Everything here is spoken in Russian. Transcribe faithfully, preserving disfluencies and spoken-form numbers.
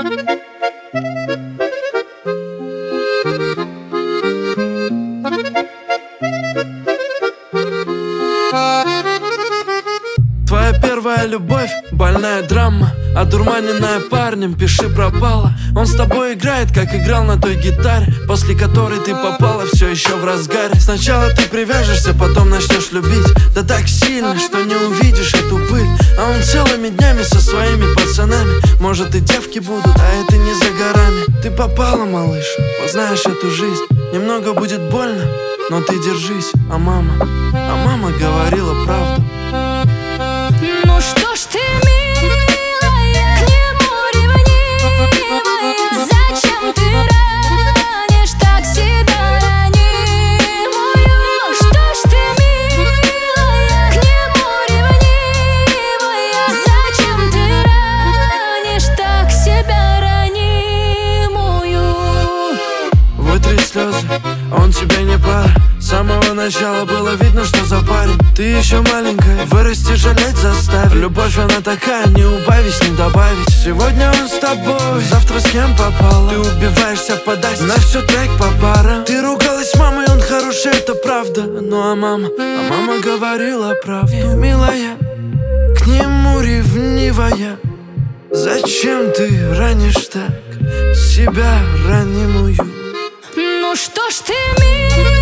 Твоя первая любовь, больная драма, одурманенная парнем, пиши пропала. Он с тобой играет, как играл на той гитаре, после которой ты попала все еще в разгаре. Сначала ты привяжешься, потом начнешь любить, да так сильно, что не увидишь эту пыль. А он целыми днями со своими пацанами, может и девки будут, а это не за горами. Ты попала, малыш, познаешь эту жизнь. Немного будет больно, но ты держись. А мама, а мама говорила правду. Ну что ж ты, милая, к нему ревнивая? Зачем ты ранишь так себя ранимую? Что ж ты, милая, к нему ревнивая? Зачем ты ранишь так себя ранимую? Вытри слезы, он тебе не пара. С самого начала было видно, что за парень. Ты еще маленькая, вырасти жалеть заставит. Любовь она такая, не убавить, не добавить. Сегодня он с тобой, завтра с кем попало. Ты убиваешься подать на все трек по парам. Ты ругалась с мамой, он хороший, это правда. Ну а мама, а мама говорила правду. Милая, к нему ревнивая. Зачем ты ранишь так себя ранимую? Ну что ж ты, милая,